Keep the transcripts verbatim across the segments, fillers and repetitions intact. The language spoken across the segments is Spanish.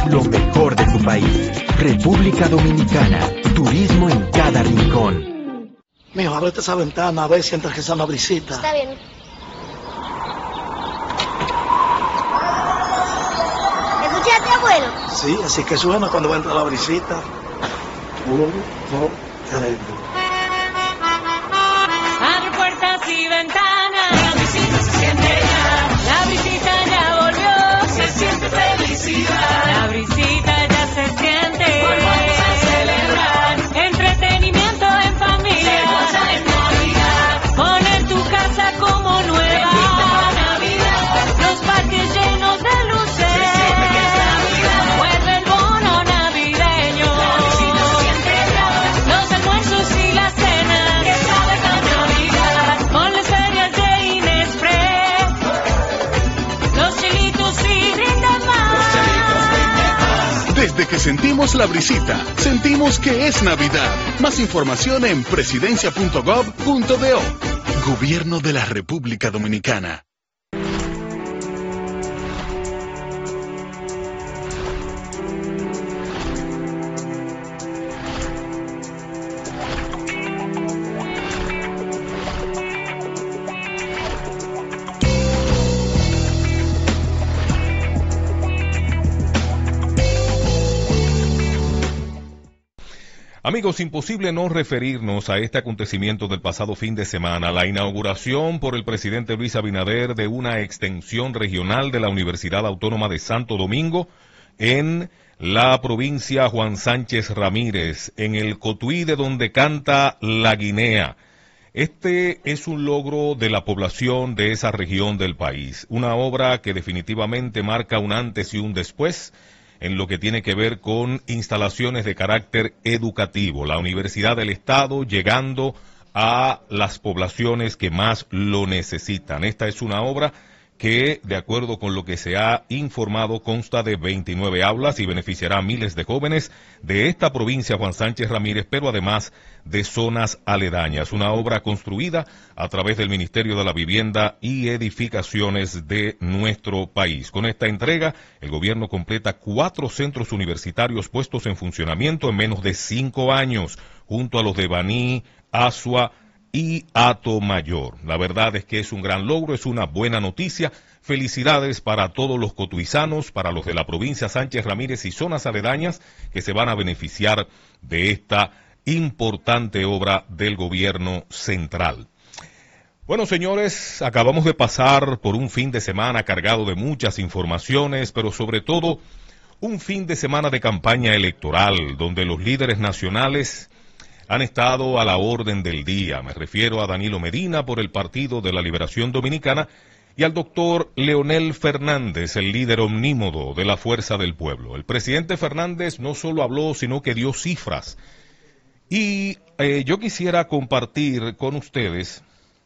lo mejor de tu país. República Dominicana, turismo en cada rincón. Mijo, ábrete esa ventana, a ver si entra que sea una brisita. Está bien. ¿Escuchaste, abuelo? Sí, así que suena cuando va a entrar la brisita. Uno, dos, tres. Abre puertas y ventanas, la brisita se siente ya. La brisita ya volvió, se siente felicidad. La brisita ya se siente, hoy vamos a celebrar. Entretenimiento en familia, se goza en Navidad. Poner tu casa como nueva, Navidad. Los parques llenos de luces, se siente que es Navidad. Vuelve el bono navideño, la brisita se siente ya. Los almuerzos y las cenas, que saben a Navidad. Ponles ferias de Inexpress, los chelitos y brinda más. Desde que sentimos la brisita, sentimos que es Navidad. Más información en presidencia punto gov punto do. Gobierno de la República Dominicana. Amigos, imposible no referirnos a este acontecimiento del pasado fin de semana, la inauguración por el presidente Luis Abinader de una extensión regional de la Universidad Autónoma de Santo Domingo en la provincia Juan Sánchez Ramírez, en el Cotuí de donde canta la Guinea. Este es un logro de la población de esa región del país, una obra que definitivamente marca un antes y un después en lo que tiene que ver con instalaciones de carácter educativo. La Universidad del Estado llegando a las poblaciones que más lo necesitan. Esta es una obra que, de acuerdo con lo que se ha informado, consta de veintinueve aulas y beneficiará a miles de jóvenes de esta provincia, Juan Sánchez Ramírez, pero además de zonas aledañas. Una obra construida a través del Ministerio de la Vivienda y Edificaciones de nuestro país. Con esta entrega, el gobierno completa cuatro centros universitarios puestos en funcionamiento en menos de cinco años, junto a los de Baní, Asua y Atomayor. La verdad es que es un gran logro, es una buena noticia. Felicidades para todos los cotuizanos, para los de la provincia Sánchez Ramírez y zonas aledañas que se van a beneficiar de esta importante obra del gobierno central. Bueno, señores, acabamos de pasar por un fin de semana cargado de muchas informaciones, pero sobre todo un fin de semana de campaña electoral, donde los líderes nacionales han estado a la orden del día. Me refiero a Danilo Medina por el Partido de la Liberación Dominicana y al doctor Leonel Fernández, el líder omnímodo de la Fuerza del Pueblo. El presidente Fernández no solo habló, sino que dio cifras. Y eh, yo quisiera compartir con ustedes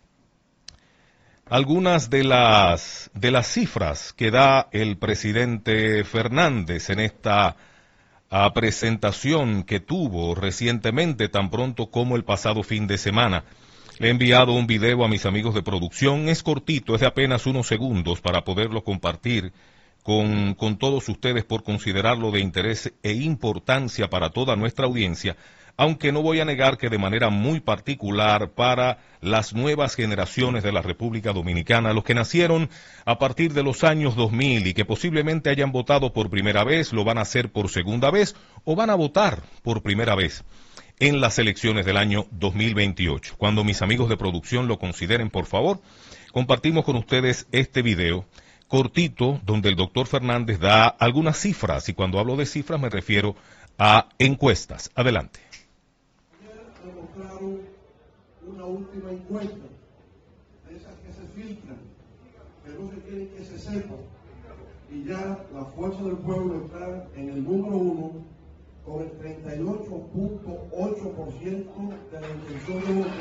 algunas de las, de las cifras que da el presidente Fernández en esta a presentación que tuvo recientemente, tan pronto como el pasado fin de semana. Le he enviado un video a mis amigos de producción, es cortito, es de apenas unos segundos para poderlo compartir con, con todos ustedes por considerarlo de interés e importancia para toda nuestra audiencia, aunque no voy a negar que de manera muy particular para las nuevas generaciones de la República Dominicana, los que nacieron a partir de los años dos mil y que posiblemente hayan votado por primera vez, lo van a hacer por segunda vez o van a votar por primera vez en las elecciones del año dos mil veintiocho. Cuando mis amigos de producción lo consideren, por favor, compartimos con ustedes este video cortito donde el doctor Fernández da algunas cifras, y cuando hablo de cifras me refiero a encuestas. Adelante. Mostraron una última encuesta de esas que se filtran, que no se quieren que se sepa, y ya la Fuerza del Pueblo está en el número uno con el treinta y ocho punto ocho por ciento de la intención de voto.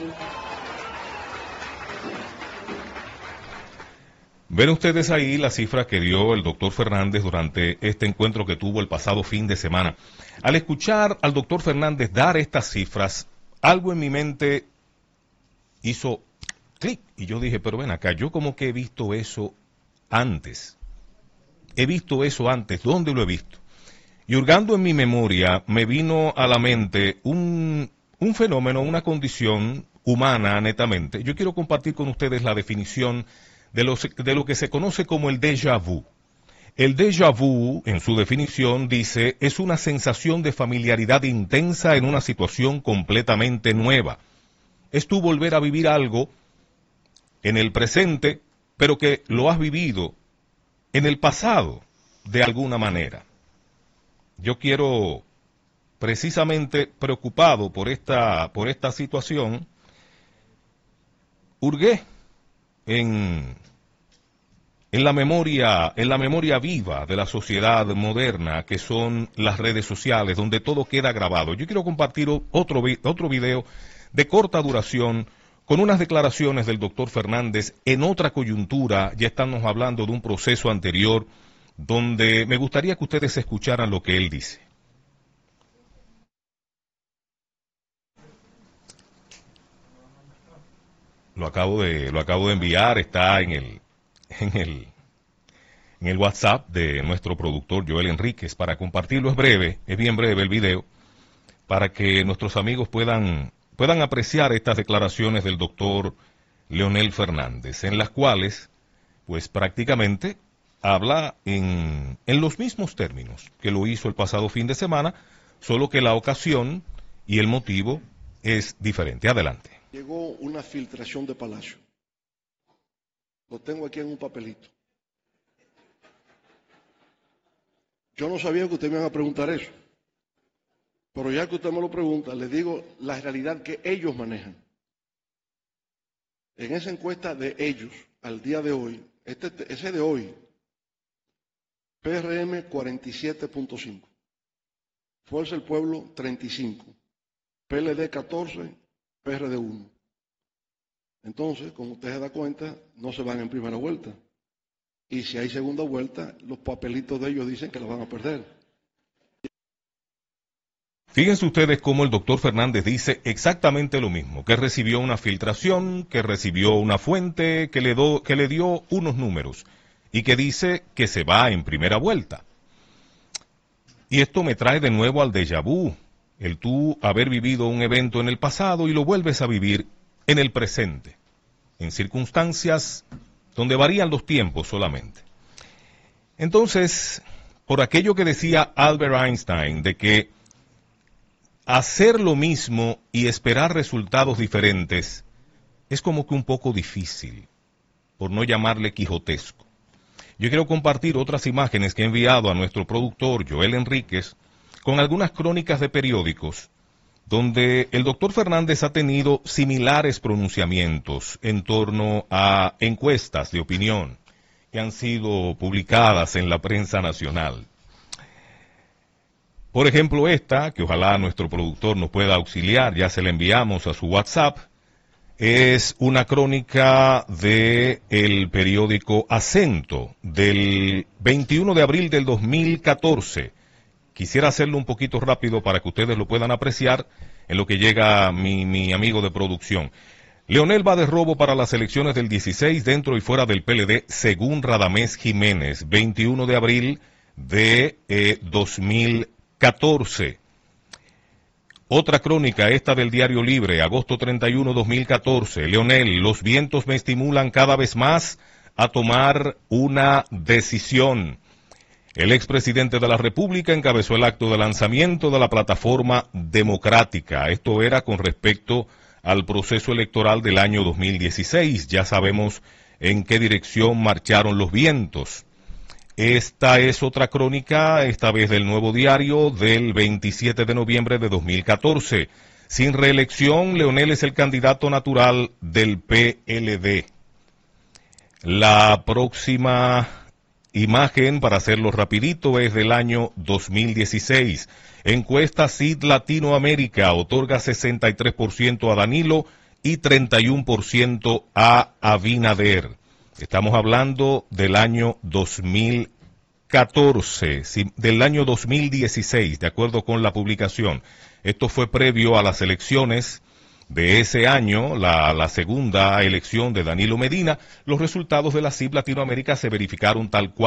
Ven ustedes ahí la cifra que dio el doctor Fernández durante este encuentro que tuvo el pasado fin de semana. Al escuchar al doctor Fernández dar estas cifras, algo en mi mente hizo clic y yo dije, pero ven acá, yo como que he visto eso antes. He visto eso antes. ¿Dónde lo he visto? Y hurgando en mi memoria, me vino a la mente un, un fenómeno, una condición humana netamente. Yo quiero compartir con ustedes la definición de lo, de lo que se conoce como el déjà vu. El déjà vu, en su definición, dice, es una sensación de familiaridad intensa en una situación completamente nueva. Es tú volver a vivir algo en el presente, pero que lo has vivido en el pasado, de alguna manera. Yo quiero, precisamente preocupado por esta, por esta situación, hurgué en, en la memoria, en la memoria viva de la sociedad moderna, que son las redes sociales, donde todo queda grabado. Yo quiero compartir otro, otro video de corta duración, con unas declaraciones del doctor Fernández en otra coyuntura. Ya estamos hablando de un proceso anterior, donde me gustaría que ustedes escucharan lo que él dice. Lo acabo de, lo acabo de enviar, está en el, en el, en el WhatsApp de nuestro productor Joel Enríquez, para compartirlo. Es breve, es bien breve el video, para que nuestros amigos puedan, puedan apreciar estas declaraciones del doctor Leonel Fernández, en las cuales, pues prácticamente, habla en, en los mismos términos que lo hizo el pasado fin de semana, solo que la ocasión y el motivo es diferente. Adelante. Llegó una filtración de Palacio. Lo tengo aquí en un papelito. Yo no sabía que ustedes me iban a preguntar eso, pero ya que usted me lo pregunta, les digo la realidad que ellos manejan. En esa encuesta de ellos, al día de hoy, este, ese de hoy, P R M cuarenta y siete punto cinco, Fuerza del Pueblo treinta y cinco, P L D catorce, P R D uno. Entonces, como usted se da cuenta, no se van en primera vuelta. Y si hay segunda vuelta, los papelitos de ellos dicen que la van a perder. Fíjense ustedes cómo el doctor Fernández dice exactamente lo mismo, que recibió una filtración, que recibió una fuente, que le, do, que le dio unos números, y que dice que se va en primera vuelta. Y esto me trae de nuevo al déjà vu, el tú haber vivido un evento en el pasado y lo vuelves a vivir en el presente, en circunstancias donde varían los tiempos solamente. Entonces, por aquello que decía Albert Einstein, de que hacer lo mismo y esperar resultados diferentes es como que un poco difícil, por no llamarle quijotesco. Yo quiero compartir otras imágenes que he enviado a nuestro productor Joel Enríquez con algunas crónicas de periódicos donde el doctor Fernández ha tenido similares pronunciamientos en torno a encuestas de opinión que han sido publicadas en la prensa nacional. Por ejemplo, esta, que ojalá nuestro productor nos pueda auxiliar, ya se la enviamos a su WhatsApp, es una crónica del periódico Acento del veintiuno de abril del dos mil catorce. Quisiera hacerlo un poquito rápido para que ustedes lo puedan apreciar en lo que llega mi, mi amigo de producción. Leonel va de robo para las elecciones del dieciséis dentro y fuera del P L D, según Radamés Jiménez, veintiuno de abril de eh, dos mil catorce. Otra crónica, esta del Diario Libre, agosto treinta y uno, dos mil catorce. Leonel, los vientos me estimulan cada vez más a tomar una decisión. El expresidente de la República encabezó el acto de lanzamiento de la plataforma democrática. Esto era con respecto al proceso electoral del año dos mil dieciséis. Ya sabemos en qué dirección marcharon los vientos. Esta es otra crónica, esta vez del Nuevo Diario, del veintisiete de noviembre de dos mil catorce. Sin reelección, Leonel es el candidato natural del P L D. La próxima imagen, para hacerlo rapidito, es del año dos mil dieciséis. Encuesta C I D Latinoamérica otorga sesenta y tres por ciento a Danilo y treinta y uno por ciento a Abinader. Estamos hablando del año dos mil catorce, del año dos mil dieciséis, de acuerdo con la publicación. Esto fue previo a las elecciones de ese año, la, la segunda elección de Danilo Medina. Los resultados de la C I D Latinoamérica se verificaron tal cual.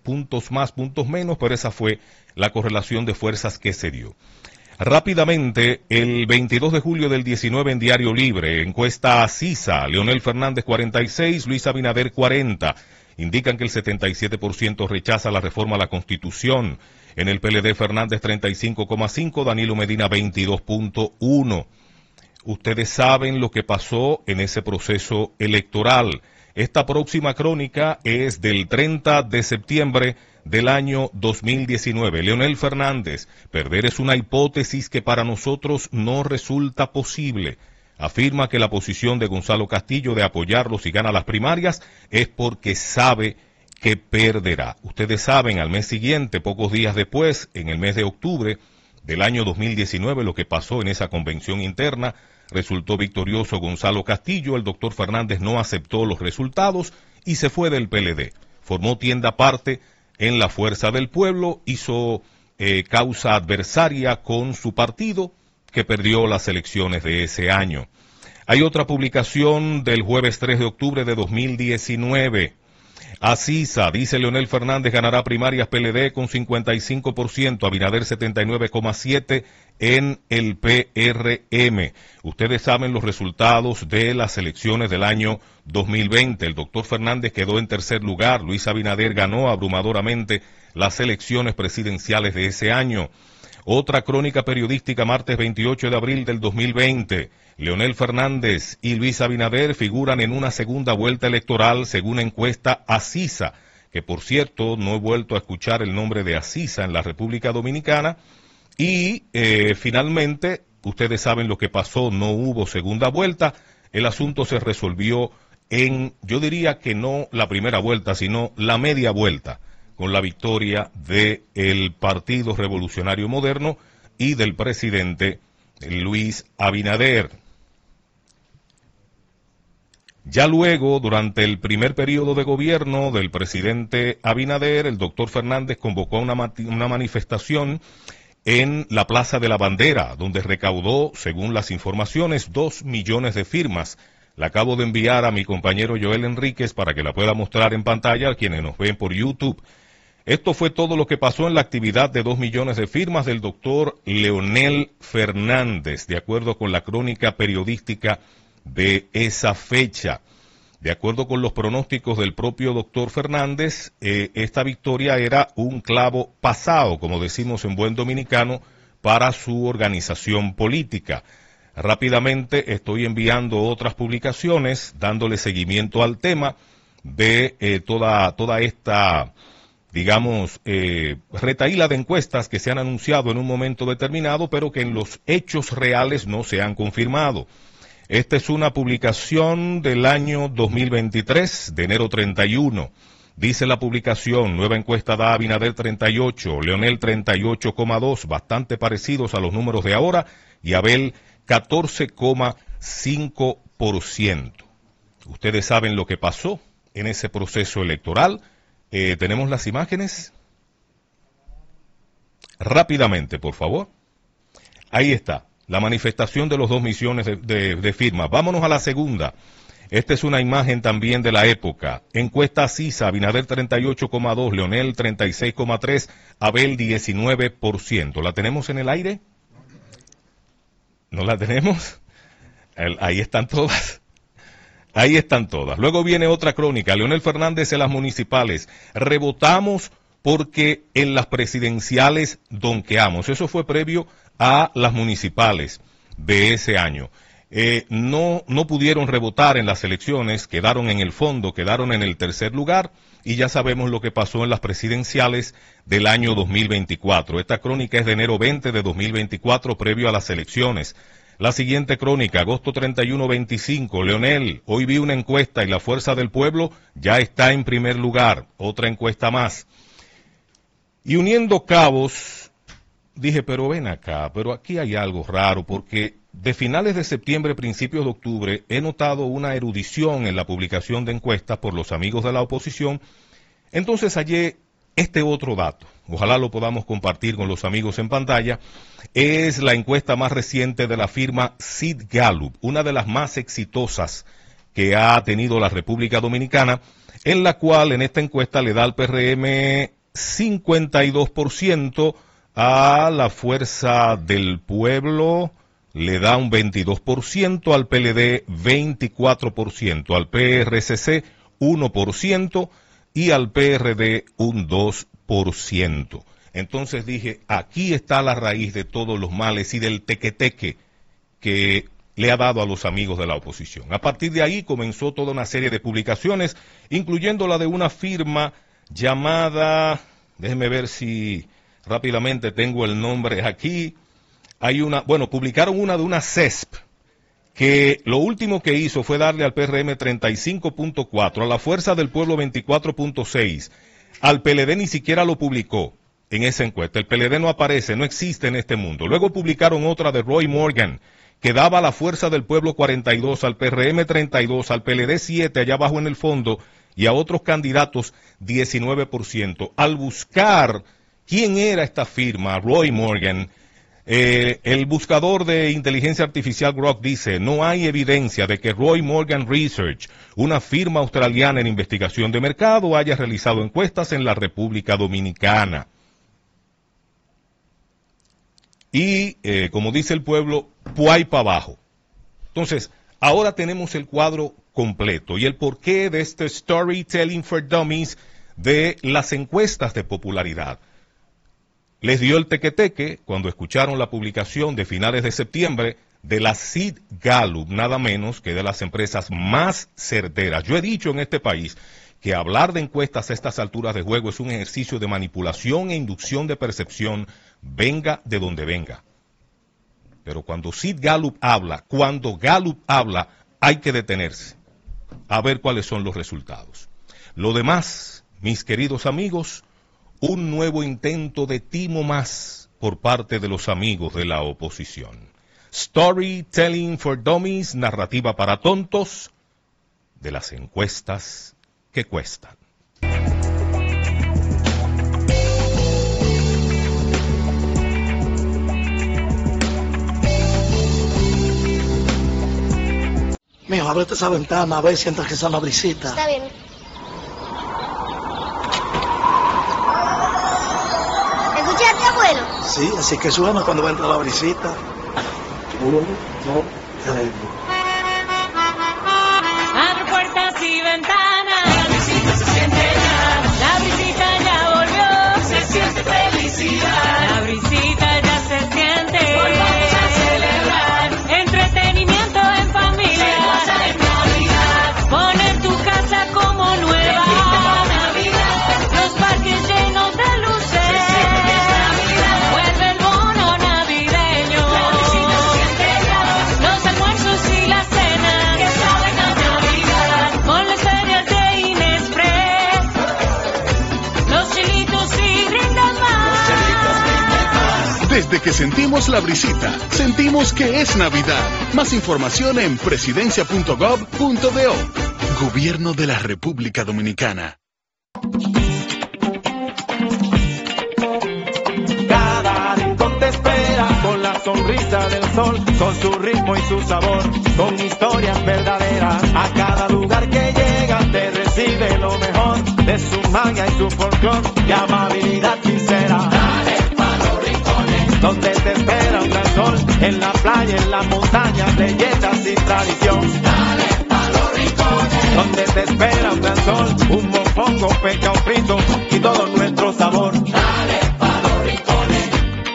puntos más, puntos menos, pero esa fue la correlación de fuerzas que se dio. Rápidamente, el veintidós de julio del diecinueve en Diario Libre, encuesta a CISA, Leonel Fernández cuarenta y seis, Luis Abinader cuarenta. Indican que el setenta y siete por ciento rechaza la reforma a la Constitución. En el P L D, Fernández treinta y cinco coma cinco, Danilo Medina veintidós punto uno. Ustedes saben lo que pasó en ese proceso electoral. Esta próxima crónica es del treinta de septiembre del año dos mil diecinueve. Leonel Fernández, perder es una hipótesis que para nosotros no resulta posible. Afirma que la posición de Gonzalo Castillo de apoyarlo si gana las primarias es porque sabe que perderá. Ustedes saben, al mes siguiente, pocos días después, en el mes de octubre del año dos mil diecinueve, lo que pasó en esa convención interna, resultó victorioso Gonzalo Castillo, el doctor Fernández no aceptó los resultados y se fue del P L D. Formó tienda aparte en la Fuerza del Pueblo, hizo eh, causa adversaria con su partido, que perdió las elecciones de ese año. Hay otra publicación del jueves tres de octubre de dos mil diecinueve. Asisa, dice Leonel Fernández, ganará primarias P L D con cincuenta y cinco por ciento, Abinader setenta y nueve coma siete por ciento en el P R M. Ustedes saben los resultados de las elecciones del año dos mil veinte. El doctor Fernández quedó en tercer lugar, Luis Abinader ganó abrumadoramente las elecciones presidenciales de ese año. Otra crónica periodística, martes veintiocho de abril del dos mil veinte. Leonel Fernández y Luis Abinader figuran en una segunda vuelta electoral según encuesta Asisa, que por cierto no he vuelto a escuchar el nombre de Asisa en la República Dominicana. Y eh, finalmente, ustedes saben lo que pasó, no hubo segunda vuelta, el asunto se resolvió en, yo diría que no la primera vuelta, sino la media vuelta, con la victoria del Partido Revolucionario Moderno y del presidente Luis Abinader. Ya luego, durante el primer periodo de gobierno del presidente Abinader, el doctor Fernández convocó una, una manifestación en la Plaza de la Bandera, donde recaudó, según las informaciones, dos millones de firmas. La acabo de enviar a mi compañero Joel Enríquez para que la pueda mostrar en pantalla a quienes nos ven por YouTube. Esto fue todo lo que pasó en la actividad de dos millones de firmas del doctor Leonel Fernández, de acuerdo con la crónica periodística de esa fecha. De acuerdo con los pronósticos del propio doctor Fernández, eh, esta victoria era un clavo pasado, como decimos en buen dominicano, para su organización política. Rápidamente estoy enviando otras publicaciones, dándole seguimiento al tema de eh, toda, toda esta, digamos, eh, retahíla de encuestas que se han anunciado en un momento determinado, pero que en los hechos reales no se han confirmado. Esta es una publicación del año dos mil veintitrés, de enero treinta y uno. Dice la publicación, nueva encuesta da Abinader treinta y ocho, Leonel treinta y ocho coma dos, bastante parecidos a los números de ahora, y Abel catorce coma cinco por ciento. Ustedes saben lo que pasó en ese proceso electoral. Eh, ¿Tenemos las imágenes? Rápidamente, por favor. Ahí está. La manifestación de los dos millones de, de, de firmas. Vámonos a la segunda. Esta es una imagen también de la época. Encuesta CISA, Abinader treinta y ocho coma dos, Leonel treinta y seis coma tres, Abel diecinueve por ciento. ¿La tenemos en el aire? ¿No la tenemos? El, ahí están todas. Ahí están todas. Luego viene otra crónica. Leonel Fernández en las municipales. Rebotamos porque en las presidenciales donqueamos. Eso fue previo a las municipales de ese año. Eh, no, no pudieron rebotar en las elecciones, quedaron en el fondo, quedaron en el tercer lugar y ya sabemos lo que pasó en las presidenciales del año dos mil veinticuatro. Esta crónica es de enero veinte de dos mil veinticuatro, previo a las elecciones. La siguiente crónica, agosto treinta y uno veinticinco, Leonel, hoy vi una encuesta y la Fuerza del Pueblo ya está en primer lugar, otra encuesta más. Y uniendo cabos, dije, pero ven acá, pero aquí hay algo raro, porque de finales de septiembre, principios de octubre, he notado una erudición en la publicación de encuestas por los amigos de la oposición. Entonces hallé este otro dato, ojalá lo podamos compartir con los amigos en pantalla. Es la encuesta más reciente de la firma Sid Gallup, una de las más exitosas que ha tenido la República Dominicana, en la cual en esta encuesta le da al P R M cincuenta y dos por ciento, a la Fuerza del Pueblo le da un veintidós por ciento, al P L D veinticuatro por ciento, al P R C C uno por ciento y al P R D un dos por ciento. Entonces dije, aquí está la raíz de todos los males y del tequeteque que le ha dado a los amigos de la oposición. A partir de ahí comenzó toda una serie de publicaciones, incluyendo la de una firma llamada, déjenme ver si rápidamente tengo el nombre aquí, hay una, bueno, publicaron una de una C E S P, que lo último que hizo fue darle al P R M treinta y cinco punto cuatro, a la Fuerza del Pueblo veinticuatro punto seis, al P L D ni siquiera lo publicó en esa encuesta, el P L D no aparece, no existe en este mundo. Luego publicaron otra de Roy Morgan, que daba a la Fuerza del Pueblo cuarenta y dos, al P R M treinta y dos, al P L D siete, allá abajo en el fondo, y a otros candidatos diecinueve por ciento. Al buscar quién era esta firma, Roy Morgan, eh, el buscador de inteligencia artificial Grok dice, no hay evidencia de que Roy Morgan Research, una firma australiana en investigación de mercado, haya realizado encuestas en la República Dominicana. Y, eh, como dice el pueblo, puay para abajo. Entonces, ahora tenemos el cuadro completo y el porqué de este Storytelling for Dummies de las encuestas de popularidad. Les dio el tequeteque cuando escucharon la publicación de finales de septiembre de la Sid Gallup, nada menos que de las empresas más certeras. Yo he dicho en este país que hablar de encuestas a estas alturas de juego es un ejercicio de manipulación e inducción de percepción, venga de donde venga. Pero cuando Sid Gallup habla, cuando Gallup habla, hay que detenerse a ver cuáles son los resultados. Lo demás, mis queridos amigos, un nuevo intento de timo más por parte de los amigos de la oposición. Storytelling for Dummies, narrativa para tontos, de las encuestas que cuestan. Mijo, ábrete esa ventana a ver si entra que esa la brisita. Está bien. ¿Escuchaste, abuelo? Sí, así que suena cuando va a entrar la brisita. Uno, dos, tres. Abre puertas y ventanas, la brisita se siente ya, la brisita ya volvió, se siente felicidad, la brisita ya se siente, volvamos a celebrar, entretenimiento en familia, se goza en Navidad, poner tu casa como nueva, Navidad, los parques llenos de luces, se siente que es Navidad, vuelve el bono navideño, la brisita se siente ya, los almuerzos y la cena, que saben a Navidad, con las ferias de Inexpress, los chilitos y brindan más. Desde que sentimos la brisita, sentimos que es Navidad. Más información en presidencia punto gov punto do. Gobierno de la República Dominicana. Cada rincón te espera con la sonrisa del sol, con su ritmo y su sabor, con historias verdaderas. A cada lugar que llega te recibe lo mejor de su magia y su folclor y amabilidad sincera. Dale pa' los rincones, donde te espera un gran sol, en la playa, en las montañas, leyendas y tradición. Dale pa' los rincones, donde te espera un gran sol, un mofongo, peca, un frito y todo nuestro sabor. Dale pa' los rincones,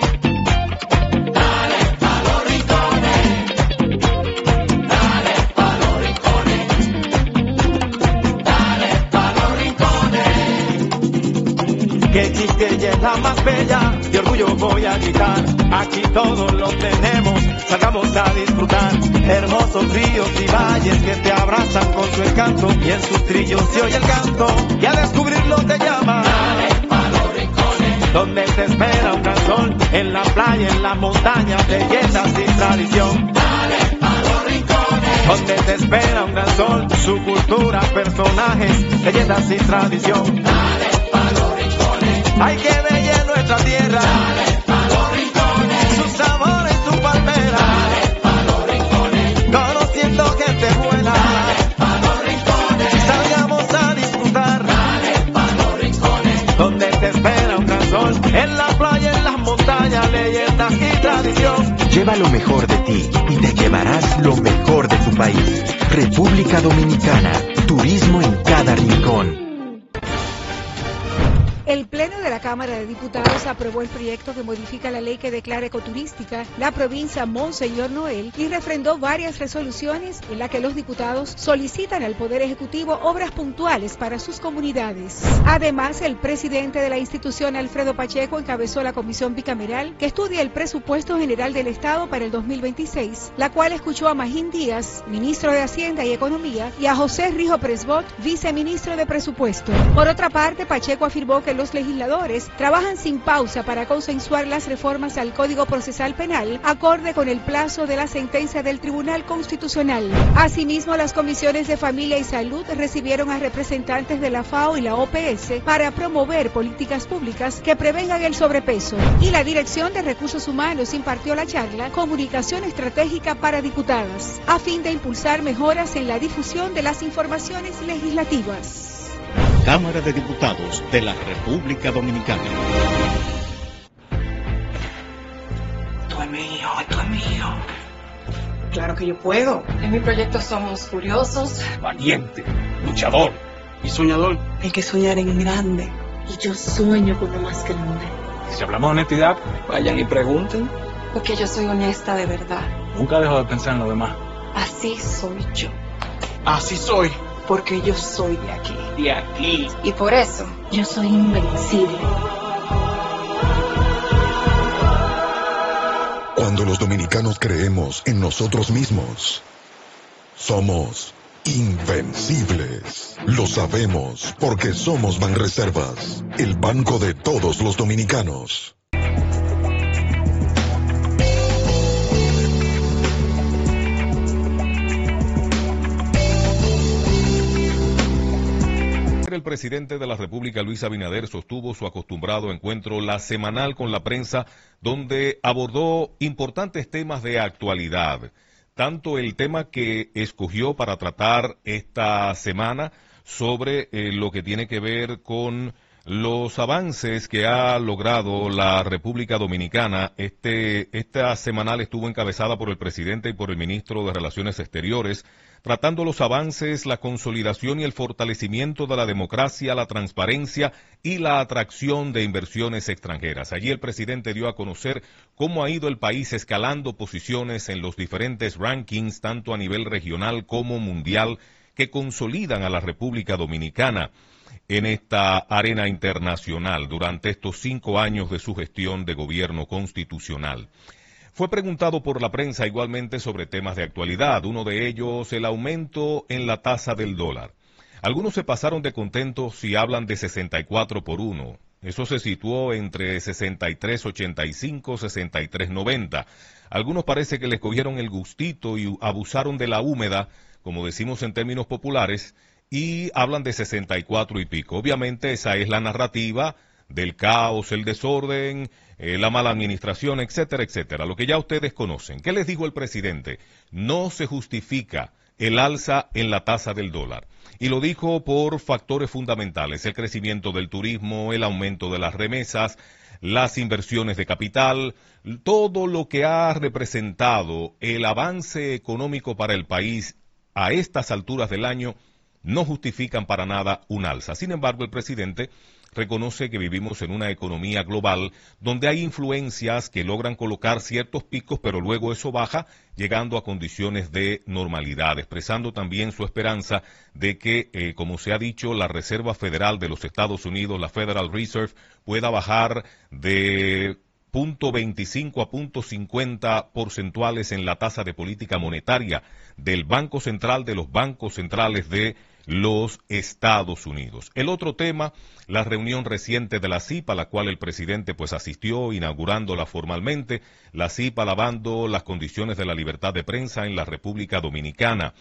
dale pa' los rincones, dale pa' los rincones, dale pa' los rincones. Que Quisqueya es la más bella, de orgullo voy a gritar, aquí todos lo tenemos, salgamos a disfrutar, hermosos ríos y valles que te abrazan con su encanto, y en sus trillos se oye el canto, y a descubrirlo te llama. Dale pa' los rincones, donde te espera un gran sol, en la playa, en las montañas, leyendas y tradición. Dale pa' los rincones, donde te espera un gran sol, su cultura, personajes, leyendas y tradición. Dale pa' los rincones, hay que bella nuestra tierra. Dale pa' los rincones, su sabor y su palmera. Dale pa' los rincones, conociendo gente buena. Dale pa' los rincones, salgamos a disfrutar. Dale pa' los rincones, donde te espera tradición. Lleva lo mejor de ti y te llevarás lo mejor de tu país. República Dominicana, turismo en cada rincón. El Pleno de la Cámara de Diputados aprobó el proyecto que modifica la ley que declara ecoturística la provincia Monseñor Noel y refrendó varias resoluciones en las que los diputados solicitan al Poder Ejecutivo obras puntuales para sus comunidades. Además, el presidente de la institución, Alfredo Pacheco, encabezó la comisión bicameral que estudia el presupuesto general del Estado para el dos mil veintiséis, la cual escuchó a Magín Díaz, ministro de Hacienda y Economía, y a José Rijo Presbot, viceministro de Presupuesto. Por otra parte, Pacheco afirmó que los legisladores trabajan sin pausa para consensuar las reformas al Código Procesal Penal, acorde con el plazo de la sentencia del Tribunal Constitucional. Asimismo, las comisiones de Familia y Salud recibieron a representantes de la FAO y la O P S para promover políticas públicas que prevengan el sobrepeso. Y la Dirección de Recursos Humanos impartió la charla Comunicación Estratégica para Diputadas, a fin de impulsar mejoras en la difusión de las informaciones legislativas. Cámara de Diputados de la República Dominicana. Esto es mío, esto es mío. Claro que yo puedo. En mi proyecto somos curiosos, valiente, luchador y soñador. Hay que soñar en grande. Y yo sueño con lo más grande. Si hablamos de honestidad, vayan y pregunten. Porque yo soy honesta de verdad. Nunca dejo de pensar en lo demás. Así soy yo. Así soy. Porque yo soy de aquí. De aquí. Y por eso, yo soy invencible. Cuando los dominicanos creemos en nosotros mismos, somos invencibles. Lo sabemos porque somos Banreservas, el banco de todos los dominicanos. El presidente de la República, Luis Abinader, sostuvo su acostumbrado encuentro la semanal con la prensa, donde abordó importantes temas de actualidad. Tanto el tema que escogió para tratar esta semana sobre eh, lo que tiene que ver con los avances que ha logrado la República Dominicana. Este, esta semanal estuvo encabezada por el presidente y por el ministro de Relaciones Exteriores, tratando los avances, la consolidación y el fortalecimiento de la democracia, la transparencia y la atracción de inversiones extranjeras. Allí el presidente dio a conocer cómo ha ido el país escalando posiciones en los diferentes rankings, tanto a nivel regional como mundial, que consolidan a la República Dominicana en esta arena internacional durante estos cinco años de su gestión de gobierno constitucional. Fue preguntado por la prensa igualmente sobre temas de actualidad, uno de ellos el aumento en la tasa del dólar. Algunos se pasaron de contentos y hablan de sesenta y cuatro por uno. Eso se situó entre sesenta y tres ochenta y cinco, sesenta y tres noventa. Algunos parece que les cogieron el gustito y abusaron de la húmeda, como decimos en términos populares, y hablan de sesenta y cuatro y pico. Obviamente esa es la narrativa del caos, el desorden, eh, la mala administración, etcétera, etcétera. Lo que ya ustedes conocen. ¿Qué les dijo el presidente? No se justifica el alza en la tasa del dólar. Y lo dijo por factores fundamentales: el crecimiento del turismo, el aumento de las remesas, las inversiones de capital, todo lo que ha representado el avance económico para el país a estas alturas del año no justifican para nada un alza. Sin embargo, el presidente reconoce que vivimos en una economía global donde hay influencias que logran colocar ciertos picos, pero luego eso baja, llegando a condiciones de normalidad, expresando también su esperanza de que, eh, como se ha dicho, la Reserva Federal de los Estados Unidos, la Federal Reserve, pueda bajar de punto veinticinco a punto cincuenta porcentuales en la tasa de política monetaria del Banco Central, de los bancos centrales de los Estados Unidos. El otro tema, la reunión reciente de la C I P, a la cual el presidente pues asistió, inaugurándola formalmente, la C I P alabando las condiciones de la libertad de prensa en la República Dominicana.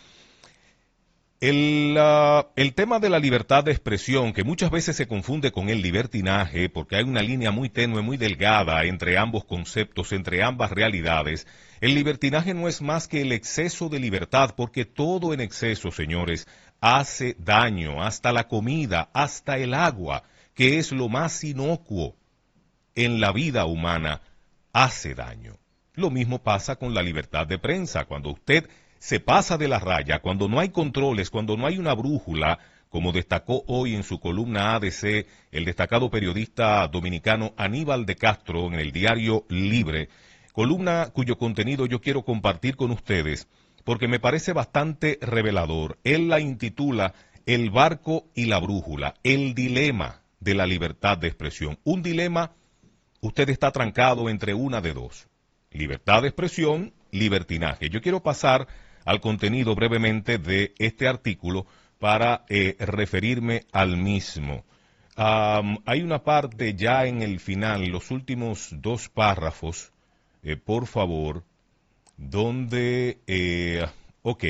El, uh, el tema de la libertad de expresión, que muchas veces se confunde con el libertinaje, porque hay una línea muy tenue, muy delgada entre ambos conceptos, entre ambas realidades. El libertinaje no es más que el exceso de libertad, porque todo en exceso, señores, hace daño, hasta la comida, hasta el agua, que es lo más inocuo en la vida humana, hace daño. Lo mismo pasa con la libertad de prensa. Cuando usted se pasa de la raya, cuando no hay controles, cuando no hay una brújula, como destacó hoy en su columna A D C el destacado periodista dominicano Aníbal de Castro en el diario Libre, columna cuyo contenido yo quiero compartir con ustedes porque me parece bastante revelador. Él la intitula El barco y la brújula, el dilema de la libertad de expresión. Un dilema, usted está trancado entre una de dos, libertad de expresión, libertinaje. Yo quiero pasar al contenido brevemente de este artículo para eh, referirme al mismo. Um, hay una parte ya en el final, los últimos dos párrafos, eh, por favor, donde, eh, ok,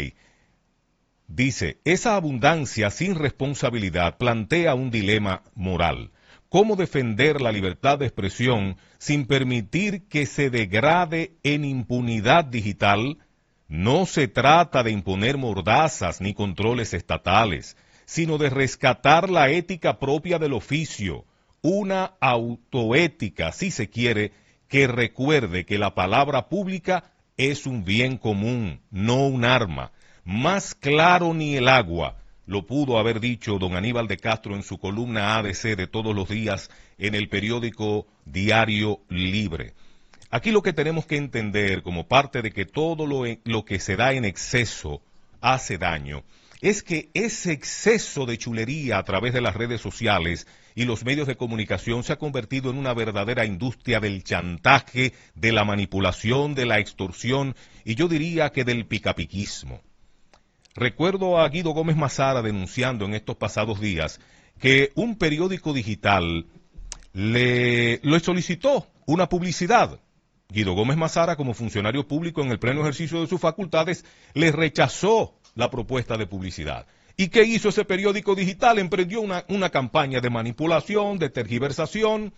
dice, esa abundancia sin responsabilidad plantea un dilema moral. ¿Cómo defender la libertad de expresión sin permitir que se degrade en impunidad digital? No se trata de imponer mordazas ni controles estatales, sino de rescatar la ética propia del oficio, una autoética, si se quiere, que recuerde que la palabra pública es un bien común, no un arma. Más claro ni el agua, lo pudo haber dicho don Aníbal de Castro en su columna A D C de todos los días en el periódico Diario Libre. Aquí lo que tenemos que entender como parte de que todo lo, lo que se da en exceso hace daño, es que ese exceso de chulería a través de las redes sociales y los medios de comunicación se ha convertido en una verdadera industria del chantaje, de la manipulación, de la extorsión y yo diría que del picapiquismo. Recuerdo a Guido Gómez Mazara denunciando en estos pasados días que un periódico digital le, le solicitó una publicidad. Guido Gómez Mazara, como funcionario público en el pleno ejercicio de sus facultades, le rechazó la propuesta de publicidad. ¿Y qué hizo ese periódico digital? Emprendió una, una campaña de manipulación, de tergiversación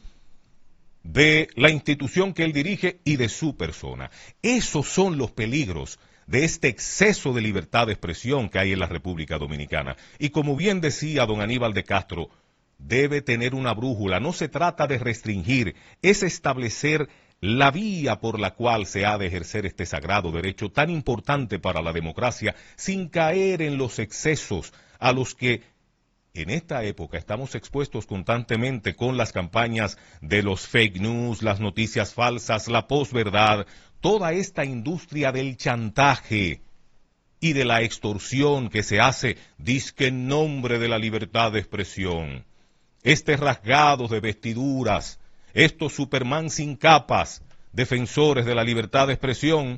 de la institución que él dirige y de su persona. Esos son los peligros de este exceso de libertad de expresión que hay en la República Dominicana. Y como bien decía don Aníbal de Castro, debe tener una brújula. No se trata de restringir, es establecer la vía por la cual se ha de ejercer este sagrado derecho tan importante para la democracia, sin caer en los excesos a los que en esta época estamos expuestos constantemente con las campañas de los fake news, las noticias falsas, la posverdad, toda esta industria del chantaje y de la extorsión que se hace disque en nombre de la libertad de expresión. Este rasgado de vestiduras, estos Superman sin capas, defensores de la libertad de expresión,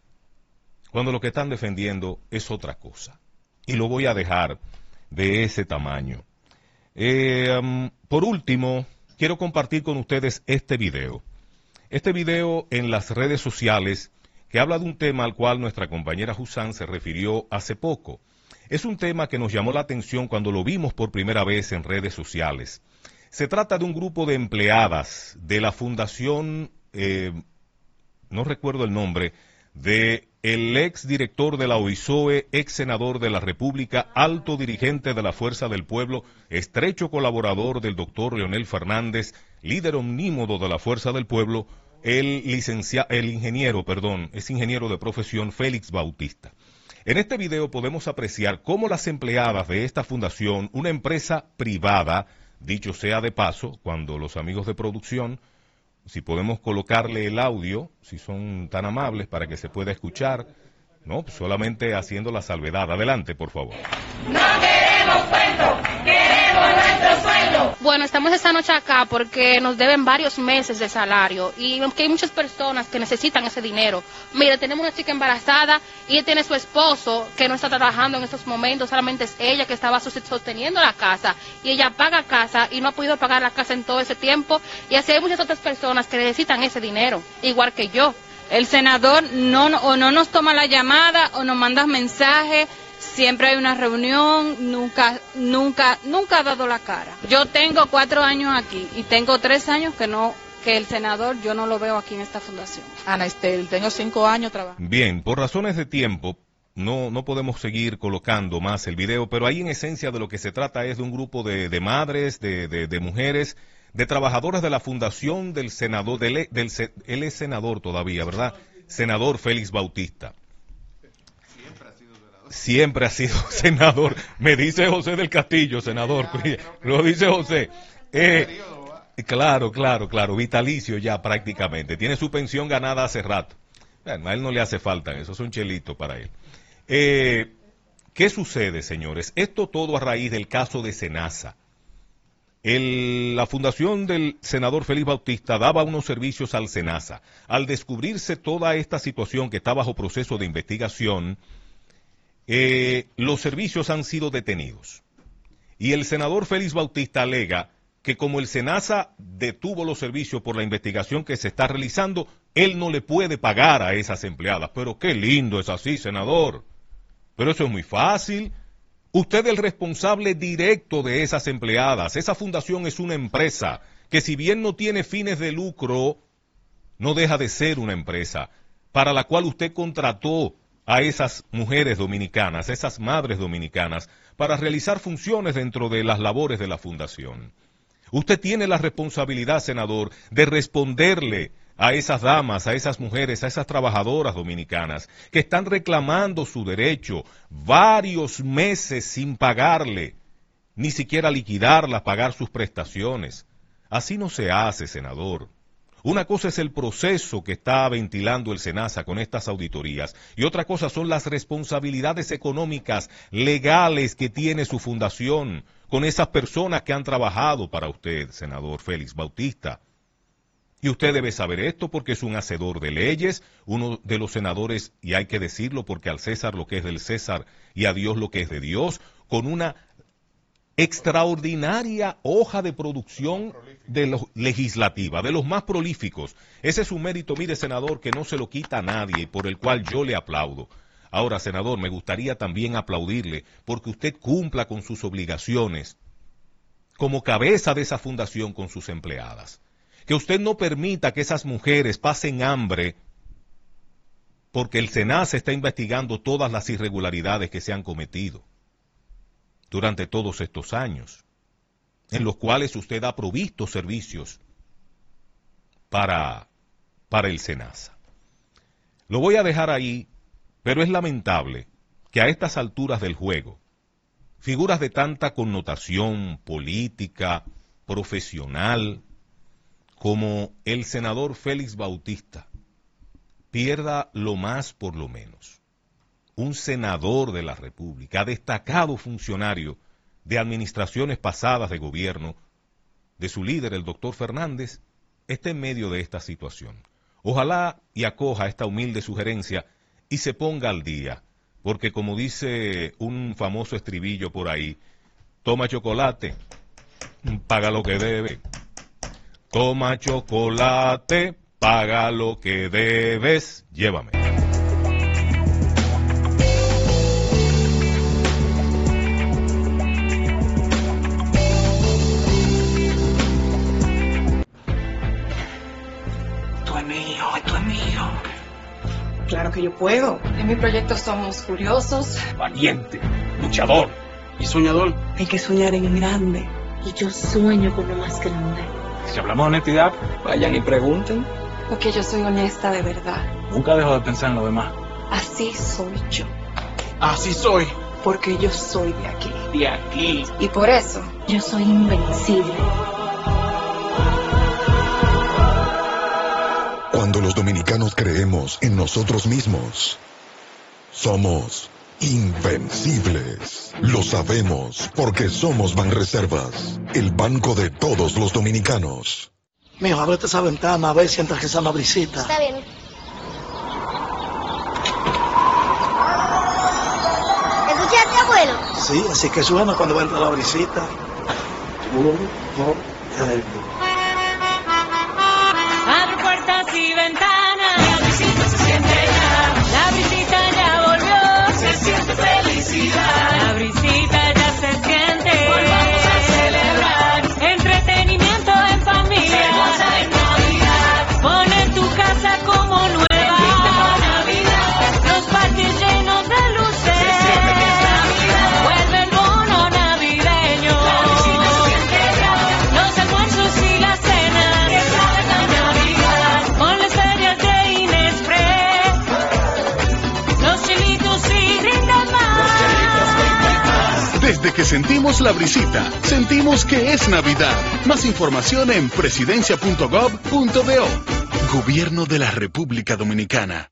cuando lo que están defendiendo es otra cosa. Y lo voy a dejar de ese tamaño. Eh, um, por último, quiero compartir con ustedes este video. Este video en las redes sociales que habla de un tema al cual nuestra compañera Hussan se refirió hace poco. Es un tema que nos llamó la atención cuando lo vimos por primera vez en redes sociales. Se trata de un grupo de empleadas de la fundación, eh, no recuerdo el nombre, de el ex director de la O I S O E, ex senador de la República, alto dirigente de la Fuerza del Pueblo, estrecho colaborador del doctor Leonel Fernández, líder omnímodo de la Fuerza del Pueblo, el licenciado, el ingeniero, perdón, es ingeniero de profesión Félix Bautista. En este video podemos apreciar cómo las empleadas de esta fundación, una empresa privada, dicho sea de paso, cuando los amigos de producción, si podemos colocarle el audio, si son tan amables para que se pueda escuchar, no, solamente haciendo la salvedad. Adelante, por favor. No queremos cuento, queremos nuestro sueldo. Bueno, estamos esta noche acá porque nos deben varios meses de salario y que hay muchas personas que necesitan ese dinero. Mira, tenemos una chica embarazada y ella tiene su esposo que no está trabajando en estos momentos, solamente es ella que estaba sosteniendo la casa y ella paga casa y no ha podido pagar la casa en todo ese tiempo y así hay muchas otras personas que necesitan ese dinero, igual que yo. El senador no, o no nos toma la llamada o nos manda mensajes. Siempre hay una reunión, nunca, nunca, nunca ha dado la cara. Yo tengo cuatro años aquí y tengo tres años que no, que el senador yo no lo veo aquí en esta fundación. Ana Estel, tengo cinco años trabajando. Bien, por razones de tiempo, no, no podemos seguir colocando más el video, pero ahí en esencia de lo que se trata es de un grupo de, de madres, de, de, de mujeres, de trabajadoras de la fundación del senador, del, del él es senador todavía, ¿verdad? senador Félix Bautista. Siempre ha sido senador. Me dice José del Castillo, senador. Lo dice José. Eh, claro, claro, claro. Vitalicio ya prácticamente. Tiene su pensión ganada hace rato. Bueno, a él no le hace falta eso. Es un chelito para él. Eh, ¿Qué sucede, señores? Esto todo a raíz del caso de Senasa. El, la fundación del senador Félix Bautista daba unos servicios al Senasa. Al descubrirse toda esta situación que está bajo proceso de investigación, Eh, los servicios han sido detenidos. Y el senador Félix Bautista alega que como el Senasa detuvo los servicios por la investigación que se está realizando, él no le puede pagar a esas empleadas. Pero qué lindo es así, senador. Pero eso es muy fácil. Usted es el responsable directo de esas empleadas. Esa fundación es una empresa que, si bien no tiene fines de lucro, no deja de ser una empresa para la cual usted contrató a esas mujeres dominicanas, esas madres dominicanas, para realizar funciones dentro de las labores de la fundación. Usted tiene la responsabilidad, senador, de responderle a esas damas, a esas mujeres, a esas trabajadoras dominicanas que están reclamando su derecho varios meses sin pagarle, ni siquiera liquidarlas, pagar sus prestaciones. Así no se hace, senador. Una cosa es el proceso que está ventilando el Senasa con estas auditorías y otra cosa son las responsabilidades económicas, legales que tiene su fundación con esas personas que han trabajado para usted, senador Félix Bautista. Y usted debe saber esto porque es un hacedor de leyes, uno de los senadores, y hay que decirlo porque al César lo que es del César y a Dios lo que es de Dios, con una extraordinaria hoja de producción de los, legislativa, de los más prolíficos. Ese es un mérito, mire, senador, que no se lo quita a nadie y por el cual yo le aplaudo. Ahora, senador, me gustaría también aplaudirle porque usted cumpla con sus obligaciones como cabeza de esa fundación con sus empleadas. Que usted no permita que esas mujeres pasen hambre porque el Senasa está investigando todas las irregularidades que se han cometido durante todos estos años, en los cuales usted ha provisto servicios para, para el Senasa. Lo voy a dejar ahí, pero es lamentable que a estas alturas del juego, figuras de tanta connotación política, profesional, como el senador Félix Bautista, pierda lo más por lo menos. Un senador de la República, destacado funcionario de administraciones pasadas de gobierno, de su líder, el doctor Fernández, está en medio de esta situación. Ojalá y acoja esta humilde sugerencia y se ponga al día, porque como dice un famoso estribillo por ahí, toma chocolate, paga lo que debe. Toma chocolate, paga lo que debes, llévame. Claro que yo puedo. En mi proyecto somos curiosos, valiente, luchador y soñador. Hay que soñar en grande. Y yo sueño con lo más grande. Si hablamos de honestidad, vayan y pregunten. Porque yo soy honesta de verdad. Nunca dejo de pensar en lo demás. Así soy yo. Así soy. Porque yo soy de aquí. De aquí. Y por eso, yo soy invencible. Cuando los dominicanos creemos en nosotros mismos, somos invencibles. Lo sabemos porque somos Banreservas, el banco de todos los dominicanos. Mijo, ábrete esa ventana a ver si entra que sea una brisita. Está bien. ¿Escuchaste, abuelo? Sí, así que suena cuando entra la brisita. Uno, dos, tres. Abre puertas y ventanas, la brisita se siente ya, la brisita ya volvió, se siente felicidad, la brisita ya se siente, volvamos a celebrar, entretenimiento en familia, se goza en Navidad, pone tu casa como nueva, Navidad, los parques llenos de luces, se siente que es Navidad, vuelve el bono navideño, la brisita se siente ya, los almuerzos y la cena, que saben a Navidad. Con las ferias de Inexpress, que sentimos la brisita, sentimos que es Navidad. Más información en presidencia punto gov punto do. Gobierno de la República Dominicana.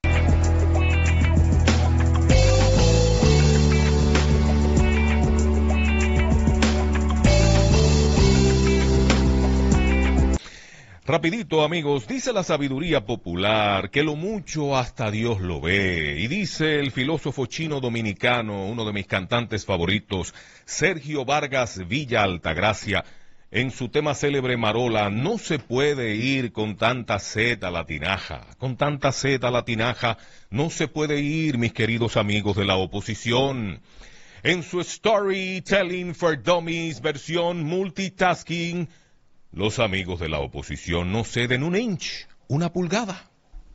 Rapidito, amigos, dice la sabiduría popular que lo mucho hasta Dios lo ve. Y dice el filósofo chino dominicano, uno de mis cantantes favoritos, Sergio Vargas Villa Altagracia, en su tema célebre Marola: no se puede ir con tanta sed a la tinaja. Con tanta sed a la tinaja no se puede ir, mis queridos amigos de la oposición. En su Storytelling for Dummies versión multitasking, los amigos de la oposición no ceden un inch, una pulgada.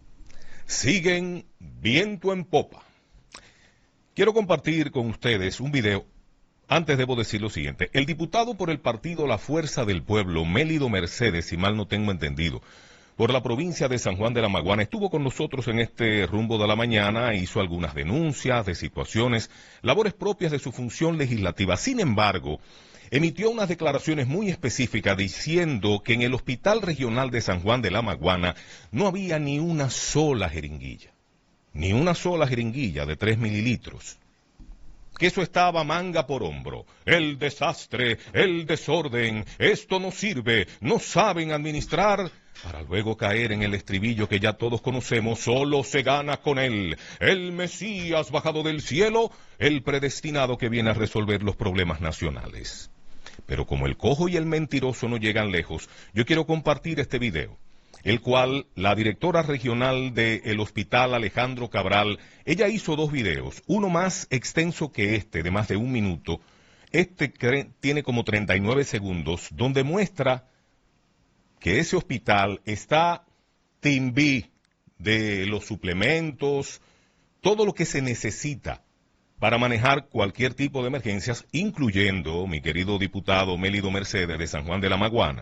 Siguen viento en popa. Quiero compartir con ustedes un video. Antes debo decir lo siguiente. El diputado por el partido La Fuerza del Pueblo, Mélido Mercedes, si mal no tengo entendido, por la provincia de San Juan de la Maguana, estuvo con nosotros en este rumbo de la mañana, hizo algunas denuncias de situaciones, labores propias de su función legislativa. Sin embargo, emitió unas declaraciones muy específicas diciendo que en el Hospital Regional de San Juan de la Maguana no había ni una sola jeringuilla, ni una sola jeringuilla de tres mililitros, que eso estaba manga por hombro. El desastre, el desorden, esto no sirve, no saben administrar, para luego caer en el estribillo que ya todos conocemos: solo se gana con él, el Mesías bajado del cielo, el predestinado que viene a resolver los problemas nacionales. Pero como el cojo y el mentiroso no llegan lejos, yo quiero compartir este video, el cual la directora regional del hospital, Alejandro Cabral, ella hizo dos videos, uno más extenso que este, de más de un minuto. Este tiene como treinta y nueve segundos, donde muestra que ese hospital está timbí de los suplementos, todo lo que se necesita para manejar cualquier tipo de emergencias, incluyendo, mi querido diputado Mélido Mercedes de San Juan de la Maguana,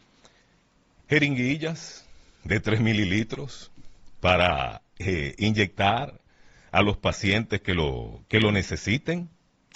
jeringuillas de tres mililitros para eh, inyectar a los pacientes que lo, que lo necesiten.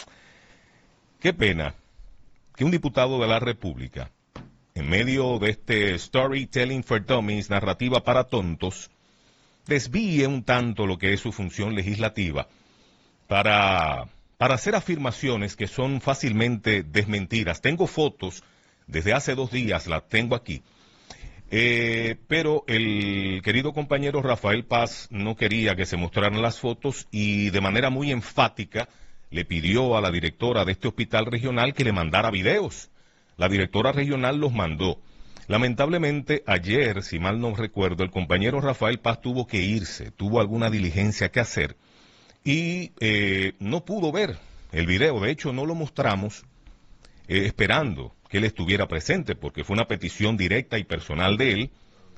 Qué pena que un diputado de la República, en medio de este Storytelling for Dummies, narrativa para tontos, desvíe un tanto lo que es su función legislativa para, para hacer afirmaciones que son fácilmente desmentidas. Tengo fotos, desde hace dos días las tengo aquí, eh, pero el querido compañero Rafael Paz no quería que se mostraran las fotos y de manera muy enfática le pidió a la directora de este hospital regional que le mandara videos. La directora regional los mandó. Lamentablemente ayer, si mal no recuerdo, el compañero Rafael Paz tuvo que irse, tuvo alguna diligencia que hacer y eh, no pudo ver el video. De hecho, no lo mostramos eh, esperando que él estuviera presente, porque fue una petición directa y personal de él.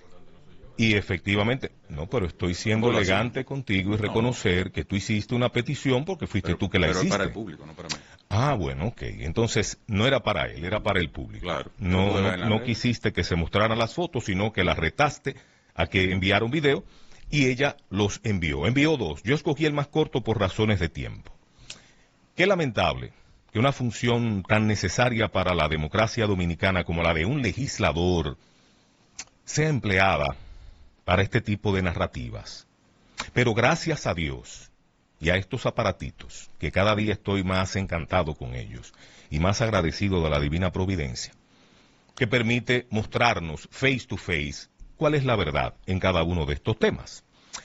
Y efectivamente, no, pero estoy siendo elegante contigo y reconocer no. que tú hiciste una petición porque fuiste pero, tú que la pero hiciste. Pero para el público, no para mí. Ah, bueno, ok. Entonces, no era para él, era para el público. Claro. No, no, no quisiste que se mostraran las fotos, sino que la retaste a que enviara un video y ella los envió. Envió dos. Yo escogí el más corto por razones de tiempo. Qué lamentable que una función tan necesaria para la democracia dominicana como la de un legislador sea empleada para este tipo de narrativas. Pero gracias a Dios y a estos aparatitos, que cada día estoy más encantado con ellos y más agradecido de la divina providencia, que permite mostrarnos face to face cuál es la verdad en cada uno de estos temas.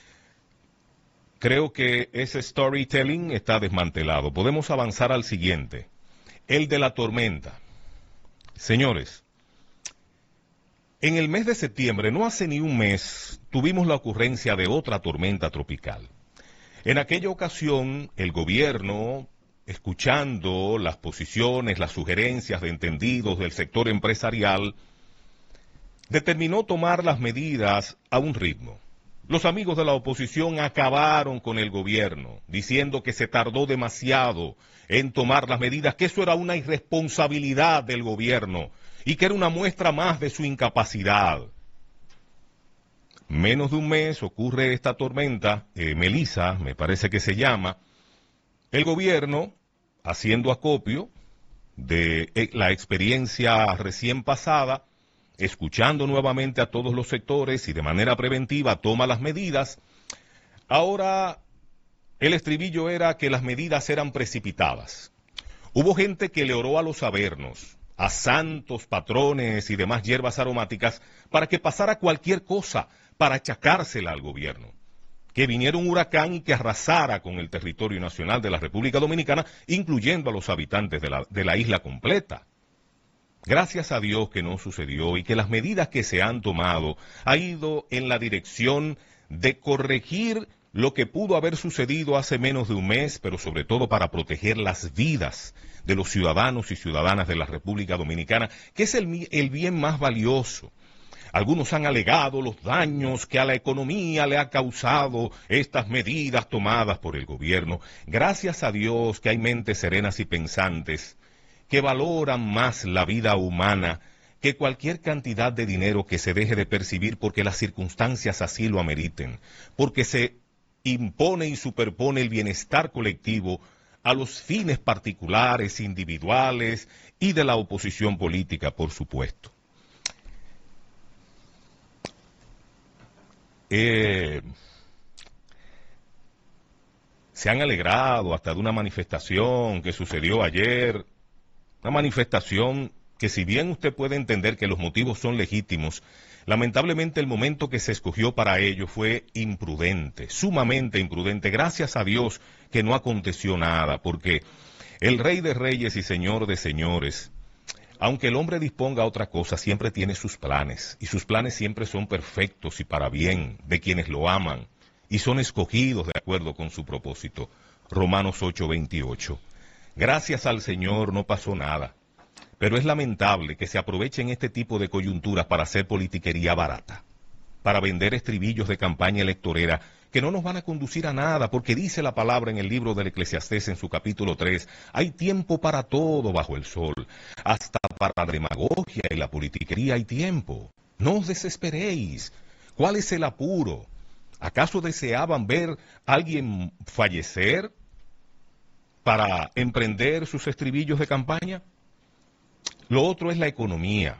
Creo que ese storytelling está desmantelado. Podemos avanzar al siguiente, el de la tormenta. Señores, en el mes de septiembre, no hace ni un mes, tuvimos la ocurrencia de otra tormenta tropical. En aquella ocasión, el gobierno, escuchando las posiciones, las sugerencias de entendidos del sector empresarial, determinó tomar las medidas a un ritmo. Los amigos de la oposición acabaron con el gobierno, diciendo que se tardó demasiado en tomar las medidas, que eso era una irresponsabilidad del gobierno y que era una muestra más de su incapacidad. Menos de un mes ocurre esta tormenta, eh, Melissa, me parece que se llama. El gobierno haciendo acopio de la experiencia recién pasada, escuchando nuevamente a todos los sectores y de manera preventiva toma las medidas. Ahora el estribillo era que las medidas eran precipitadas. Hubo gente que le oró a los avernos, a santos, patrones y demás hierbas aromáticas para que pasara cualquier cosa para achacársela al gobierno. Que viniera un huracán y que arrasara con el territorio nacional de la República Dominicana, incluyendo a los habitantes de la, de la isla completa. Gracias a Dios que no sucedió y que las medidas que se han tomado han ido en la dirección de corregir lo que pudo haber sucedido hace menos de un mes, pero sobre todo para proteger las vidas de los ciudadanos y ciudadanas de la República Dominicana, que es el, el bien más valioso. Algunos han alegado los daños que a la economía le ha causado estas medidas tomadas por el gobierno. Gracias a Dios que hay mentes serenas y pensantes que valoran más la vida humana que cualquier cantidad de dinero que se deje de percibir porque las circunstancias así lo ameriten, porque se impone y superpone el bienestar colectivo a los fines particulares, individuales y de la oposición política, por supuesto. Eh, se han alegrado hasta de una manifestación que sucedió ayer, una manifestación que si bien usted puede entender que los motivos son legítimos, lamentablemente el momento que se escogió para ello fue imprudente, sumamente imprudente. Gracias a Dios que no aconteció nada, porque el Rey de Reyes y Señor de Señores, aunque el hombre disponga a otra cosa, siempre tiene sus planes, y sus planes siempre son perfectos y para bien de quienes lo aman, y son escogidos de acuerdo con su propósito. Romanos ocho veintiocho. Gracias al Señor no pasó nada. Pero es lamentable que se aprovechen este tipo de coyunturas para hacer politiquería barata, para vender estribillos de campaña electorera que no nos van a conducir a nada, porque dice la palabra en el libro del Eclesiastés en su capítulo tres, hay tiempo para todo bajo el sol, hasta para la demagogia y la politiquería hay tiempo. No os desesperéis. ¿Cuál es el apuro? ¿Acaso deseaban ver a alguien fallecer para emprender sus estribillos de campaña? Lo otro es la economía.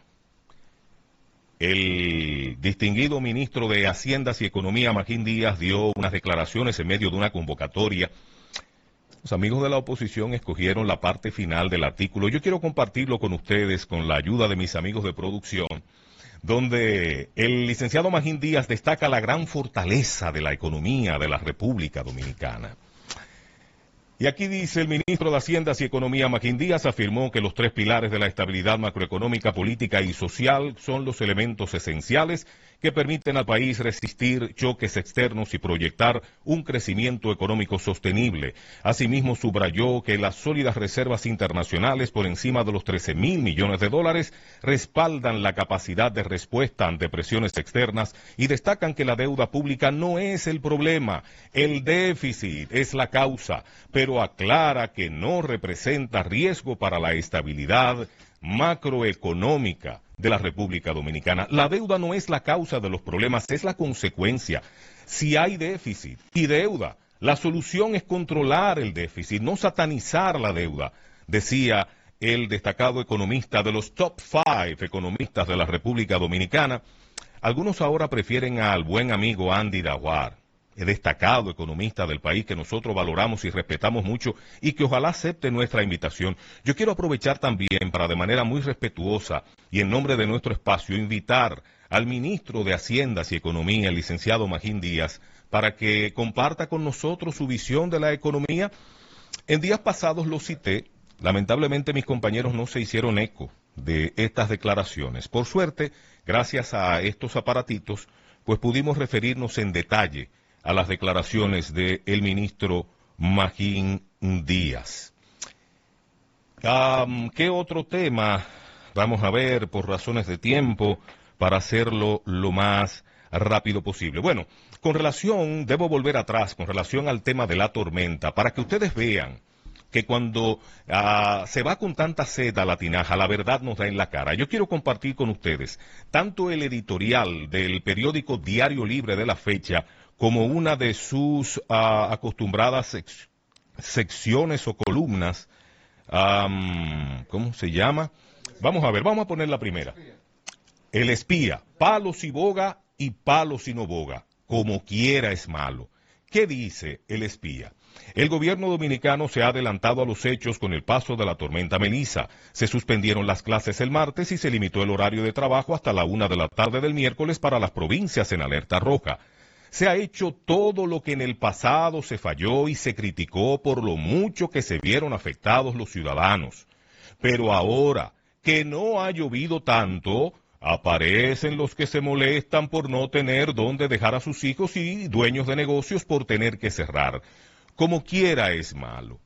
El distinguido ministro de Haciendas y Economía, Magín Díaz, dio unas declaraciones en medio de una convocatoria. Los amigos de la oposición escogieron la parte final del artículo. Yo quiero compartirlo con ustedes con la ayuda de mis amigos de producción, donde el licenciado Magín Díaz destaca la gran fortaleza de la economía de la República Dominicana. Y aquí dice: el ministro de Haciendas y Economía, Magín Díaz, afirmó que los tres pilares de la estabilidad macroeconómica, política y social son los elementos esenciales que permiten al país resistir choques externos y proyectar un crecimiento económico sostenible. Asimismo, subrayó que las sólidas reservas internacionales por encima de los trece mil millones de dólares respaldan la capacidad de respuesta ante presiones externas y destacan que la deuda pública no es el problema, el déficit es la causa, pero aclara que no representa riesgo para la estabilidad macroeconómica de la República Dominicana. La deuda no es la causa de los problemas, es la consecuencia. Si hay déficit y deuda, la solución es controlar el déficit, no satanizar la deuda, decía el destacado economista de los top five economistas de la República Dominicana. Algunos ahora prefieren al buen amigo Andy Dawar, el destacado economista del país que nosotros valoramos y respetamos mucho y que ojalá acepte nuestra invitación. Yo quiero aprovechar también para de manera muy respetuosa y en nombre de nuestro espacio invitar al ministro de Haciendas y Economía, el licenciado Magín Díaz, para que comparta con nosotros su visión de la economía. En días pasados lo cité, lamentablemente mis compañeros no se hicieron eco de estas declaraciones. Por suerte, gracias a estos aparatitos, pues pudimos referirnos en detalle a las declaraciones del ministro Magín Díaz. Um, ¿Qué otro tema vamos a ver por razones de tiempo para hacerlo lo más rápido posible? Bueno, con relación, debo volver atrás, con relación al tema de la tormenta, para que ustedes vean que cuando uh, se va con tanta sed a la tinaja, la verdad nos da en la cara. Yo quiero compartir con ustedes tanto el editorial del periódico Diario Libre de la fecha como una de sus uh, acostumbradas sec secciones o columnas Um, ¿Cómo se llama? Vamos a ver, vamos a poner la primera. El espía, palo si boga y palo si no boga, como quiera es malo. ¿Qué dice el espía? El gobierno dominicano se ha adelantado a los hechos con el paso de la tormenta Melissa. Se suspendieron las clases el martes y se limitó el horario de trabajo hasta la una de la tarde del miércoles para las provincias en alerta roja. Se ha hecho todo lo que en el pasado se falló y se criticó por lo mucho que se vieron afectados los ciudadanos. Pero ahora que no ha llovido tanto, aparecen los que se molestan por no tener dónde dejar a sus hijos y dueños de negocios por tener que cerrar. Como quiera es malo.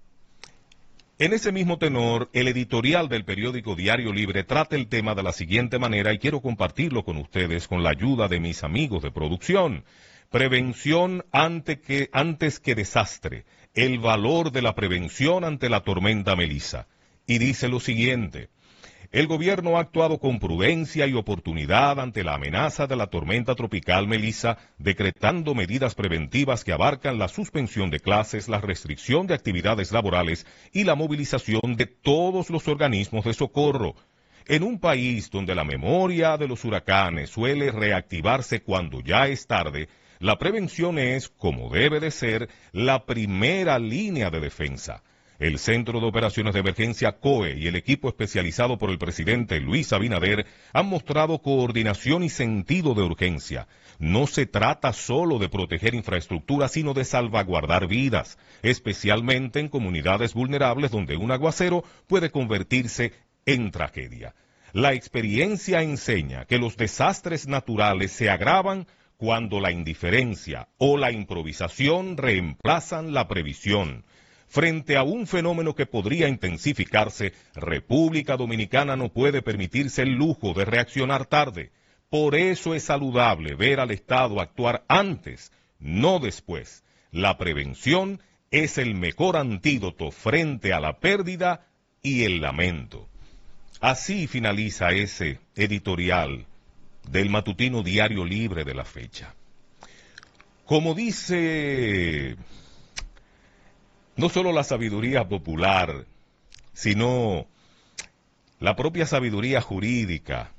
En ese mismo tenor, el editorial del periódico Diario Libre trata el tema de la siguiente manera y quiero compartirlo con ustedes con la ayuda de mis amigos de producción. Prevención ante que, antes que desastre. El valor de la prevención ante la tormenta Melissa. Y dice lo siguiente. El gobierno ha actuado con prudencia y oportunidad ante la amenaza de la tormenta tropical Melissa, decretando medidas preventivas que abarcan la suspensión de clases, la restricción de actividades laborales y la movilización de todos los organismos de socorro. En un país donde la memoria de los huracanes suele reactivarse cuando ya es tarde, la prevención es, como debe de ser, la primera línea de defensa. El Centro de Operaciones de Emergencia C O E y el equipo especializado por el presidente Luis Abinader han mostrado coordinación y sentido de urgencia. No se trata solo de proteger infraestructura, sino de salvaguardar vidas, especialmente en comunidades vulnerables donde un aguacero puede convertirse en tragedia. La experiencia enseña que los desastres naturales se agravan cuando la indiferencia o la improvisación reemplazan la previsión. Frente a un fenómeno que podría intensificarse, República Dominicana no puede permitirse el lujo de reaccionar tarde. Por eso es saludable ver al Estado actuar antes, no después. La prevención es el mejor antídoto frente a la pérdida y el lamento. Así finaliza ese editorial del matutino Diario Libre de la fecha. Como dice no solo la sabiduría popular, sino la propia sabiduría jurídica.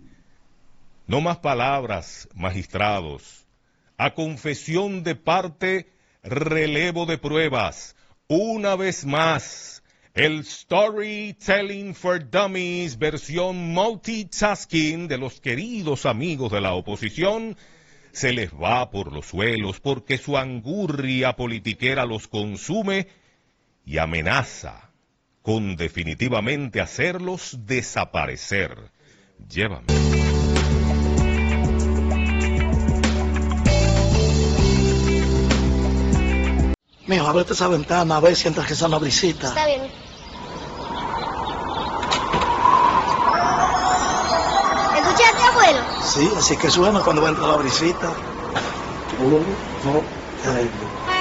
No más palabras, magistrados. A confesión de parte, relevo de pruebas. Una vez más, el Storytelling for Dummies versión multitasking de los queridos amigos de la oposición se les va por los suelos porque su angurria politiquera los consume y amenaza con definitivamente hacerlos desaparecer. Llévame. Mijo, ábrete esa ventana a ver si entra que sea una brisita. Está bien. ¿Escuchaste, abuelo? Sí, así que suena cuando va a entrar la brisita. Uno, dos, tres.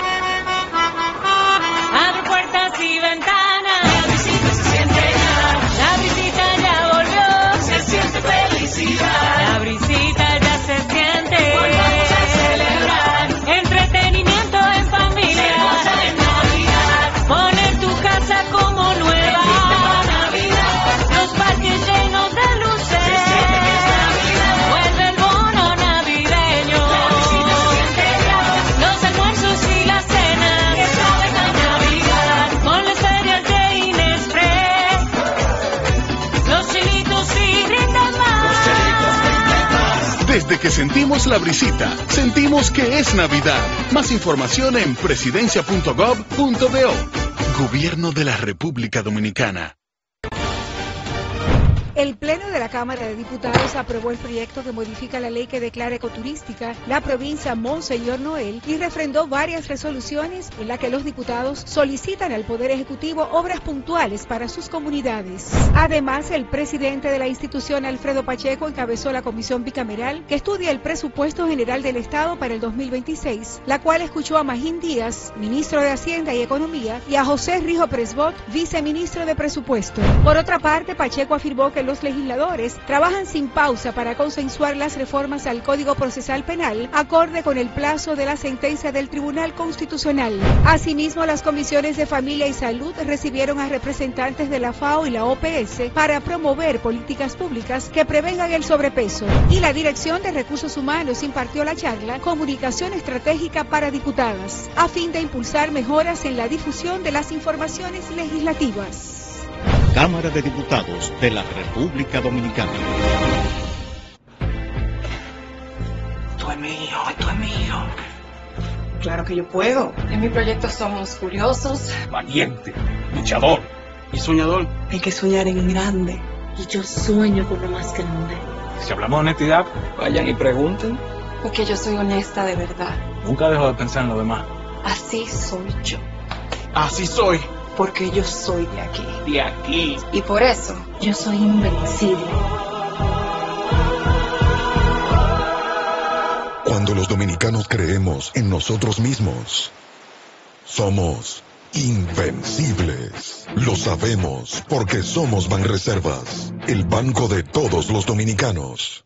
Abre puertas y ventanas, la brisita se siente ya. La brisita ya volvió, se siente felicidad. La brisita ya se siente. Volvamos a celebrar. Entretenimiento en familia. Se goza en Navidad. Poner tu casa como nueva. Navidad. Los parques llenos de luces. Se siente que es Navidad. Vuelve el bono navideño. La brisita se siente ya. Los almuerzos y las cenas. Que saben a Navidad. Con las ferias de Inexpress. Los chilitos sí brindan más. Los chilitos brindan más. Desde que sentimos la brisita, sentimos que es Navidad. Más información en presidencia punto gov punto do. Gobierno de la República Dominicana. El Pleno de la Cámara de Diputados aprobó el proyecto que modifica la ley que declara ecoturística la provincia Monseñor Noel y refrendó varias resoluciones en las que los diputados solicitan al Poder Ejecutivo obras puntuales para sus comunidades. Además, el presidente de la institución, Alfredo Pacheco, encabezó la comisión bicameral que estudia el presupuesto general del Estado para el dos mil veintiséis, la cual escuchó a Magín Díaz, ministro de Hacienda y Economía, y a José Rijo Presbot, viceministro de Presupuesto. Por otra parte, Pacheco afirmó que los legisladores trabajan sin pausa para consensuar las reformas al Código Procesal Penal, acorde con el plazo de la sentencia del Tribunal Constitucional. Asimismo, las comisiones de Familia y Salud recibieron a representantes de la FAO y la O P S para promover políticas públicas que prevengan el sobrepeso. Y la Dirección de Recursos Humanos impartió la charla Comunicación Estratégica para Diputadas, a fin de impulsar mejoras en la difusión de las informaciones legislativas. Cámara de Diputados de la República Dominicana. Tú es mío, tú es mío. Claro que yo puedo. En mi proyecto somos curiosos, valiente, luchador y soñador. Hay que soñar en grande. Y yo sueño con lo más grande. Si hablamos de honestidad, vayan y pregunten. Porque yo soy honesta de verdad. Nunca dejo de pensar en lo demás. Así soy yo. Así soy. Porque yo soy de aquí. De aquí. Y por eso, yo soy invencible. Cuando los dominicanos creemos en nosotros mismos, somos invencibles. Lo sabemos porque somos Banreservas, el banco de todos los dominicanos.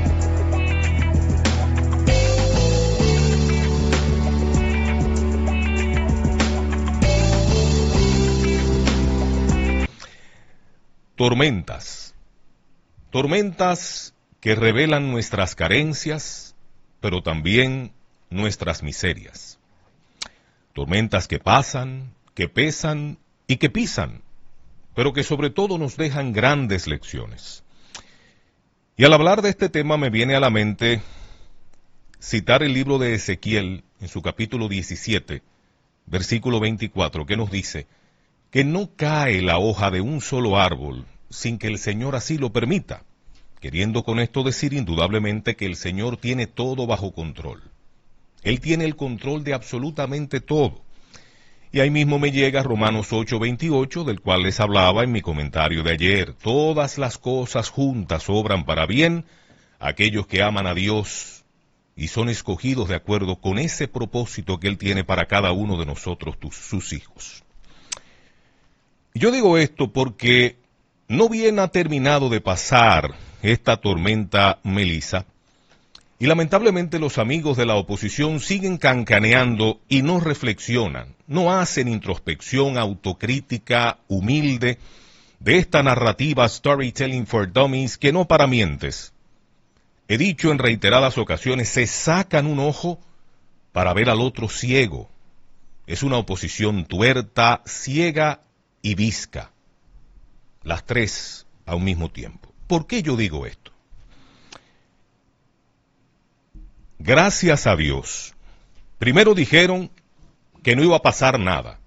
Tormentas. Tormentas que revelan nuestras carencias, pero también nuestras miserias. Tormentas que pasan, que pesan y que pisan, pero que sobre todo nos dejan grandes lecciones. Y al hablar de este tema me viene a la mente citar el libro de Ezequiel en su capítulo diecisiete, versículo veinticuatro, que nos dice que no cae la hoja de un solo árbol sin que el Señor así lo permita, queriendo con esto decir indudablemente que el Señor tiene todo bajo control. Él tiene el control de absolutamente todo. Y ahí mismo me llega Romanos ocho veintiocho, del cual les hablaba en mi comentario de ayer. Todas las cosas juntas obran para bien a aquellos que aman a Dios y son escogidos de acuerdo con ese propósito que Él tiene para cada uno de nosotros, tus, sus hijos. Yo digo esto porque no bien ha terminado de pasar esta tormenta Melissa, y lamentablemente los amigos de la oposición siguen cancaneando y no reflexionan, no hacen introspección autocrítica humilde de esta narrativa Storytelling for Dummies que no para mientes. He dicho en reiteradas ocasiones, se sacan un ojo para ver al otro ciego. Es una oposición tuerta, ciega y visca. Las tres a un mismo tiempo. ¿Por qué yo digo esto? Gracias a Dios. Primero dijeron que no iba a pasar nada.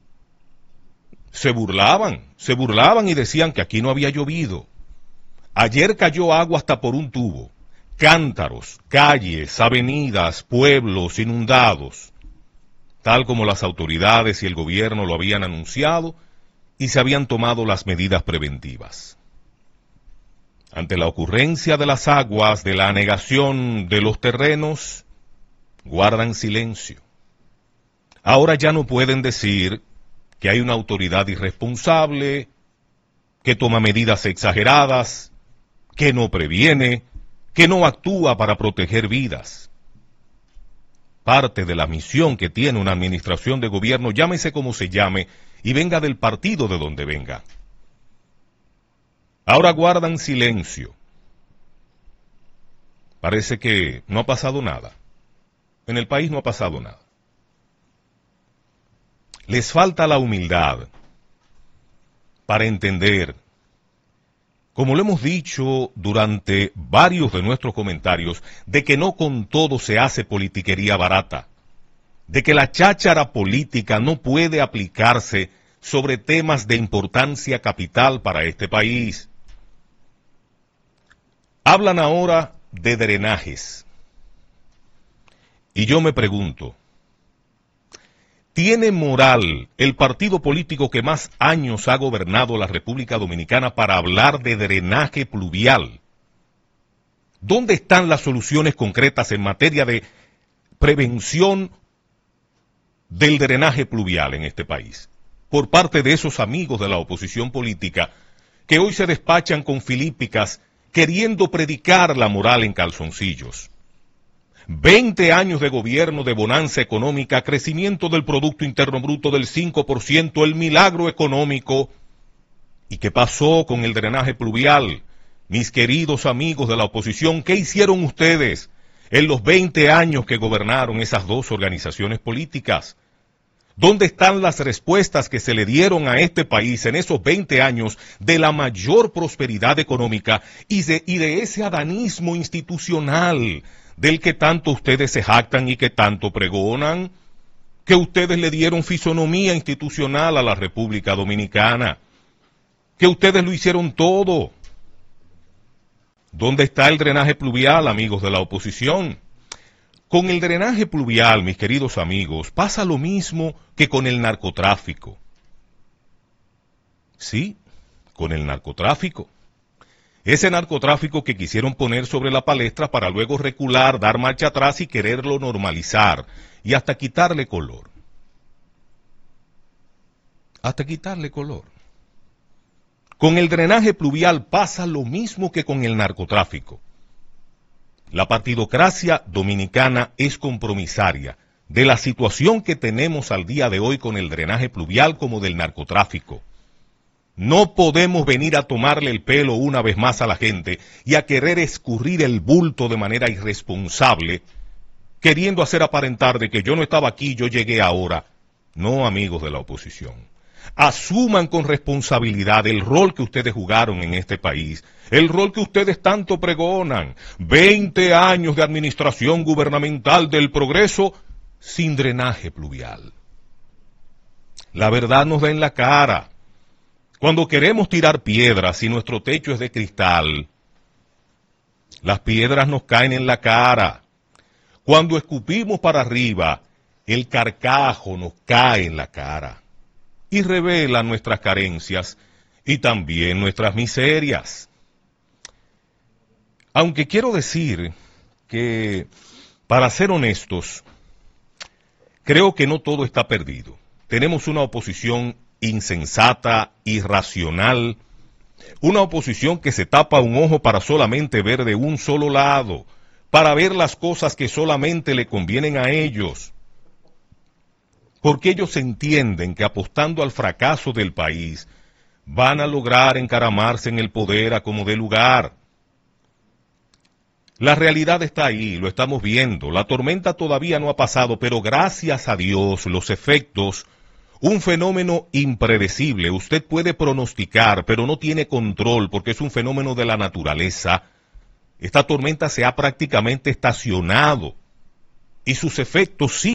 Se burlaban, se burlaban y decían que aquí no había llovido. Ayer cayó agua hasta por un tubo. Cántaros, calles, avenidas, pueblos inundados, tal como las autoridades y el gobierno lo habían anunciado y se habían tomado las medidas preventivas. Ante la ocurrencia de las aguas, de la anegación de los terrenos, guardan silencio. Ahora ya no pueden decir que hay una autoridad irresponsable, que toma medidas exageradas, que no previene, que no actúa para proteger vidas. Parte de la misión que tiene una administración de gobierno, llámese como se llame, y venga del partido de donde venga. Ahora guardan silencio. Parece que no ha pasado nada. En el país no ha pasado nada. Les falta la humildad para entender, como lo hemos dicho durante varios de nuestros comentarios, de que no con todo se hace politiquería barata, de que la cháchara política no puede aplicarse sobre temas de importancia capital para este país. Hablan ahora de drenajes. Y yo me pregunto, ¿tiene moral el partido político que más años ha gobernado la República Dominicana para hablar de drenaje pluvial? ¿Dónde están las soluciones concretas en materia de prevención del drenaje pluvial en este país? Por parte de esos amigos de la oposición política que hoy se despachan con filípicas queriendo predicar la moral en calzoncillos. Veinte años de gobierno de bonanza económica, crecimiento del Producto Interno Bruto del cinco por ciento, el milagro económico. ¿Y qué pasó con el drenaje pluvial? Mis queridos amigos de la oposición, ¿qué hicieron ustedes en los veinte años que gobernaron esas dos organizaciones políticas? ¿Dónde están las respuestas que se le dieron a este país en esos veinte años de la mayor prosperidad económica y de, y de ese adanismo institucional del que tanto ustedes se jactan y que tanto pregonan? Que ustedes le dieron fisonomía institucional a la República Dominicana, que ustedes lo hicieron todo. ¿Dónde está el drenaje pluvial, amigos de la oposición? Con el drenaje pluvial, mis queridos amigos, pasa lo mismo que con el narcotráfico. Sí, con el narcotráfico. Ese narcotráfico que quisieron poner sobre la palestra para luego recular, dar marcha atrás y quererlo normalizar, y hasta quitarle color. Hasta quitarle color. Con el drenaje pluvial pasa lo mismo que con el narcotráfico. La partidocracia dominicana es compromisaria de la situación que tenemos al día de hoy con el drenaje pluvial como del narcotráfico. No podemos venir a tomarle el pelo una vez más a la gente y a querer escurrir el bulto de manera irresponsable, queriendo hacer aparentar de que yo no estaba aquí, yo llegué ahora. No, amigos de la oposición. Asuman con responsabilidad el rol que ustedes jugaron en este país, el rol que ustedes tanto pregonan. Veinte años de administración gubernamental del progreso sin drenaje pluvial. La verdad nos da en la cara. Cuando queremos tirar piedras y nuestro techo es de cristal, las piedras nos caen en la cara. Cuando escupimos para arriba, el carcajo nos cae en la cara y revela nuestras carencias y también nuestras miserias. Aunque quiero decir que, para ser honestos, creo que no todo está perdido. Tenemos una oposición insensata, irracional, una oposición que se tapa un ojo para solamente ver de un solo lado, para ver las cosas que solamente le convienen a ellos. Porque ellos entienden que apostando al fracaso del país, van a lograr encaramarse en el poder a como dé lugar. La realidad está ahí, lo estamos viendo. La tormenta todavía no ha pasado, pero gracias a Dios, los efectos, un fenómeno impredecible. Usted puede pronosticar, pero no tiene control, porque es un fenómeno de la naturaleza. Esta tormenta se ha prácticamente estacionado, y sus efectos sí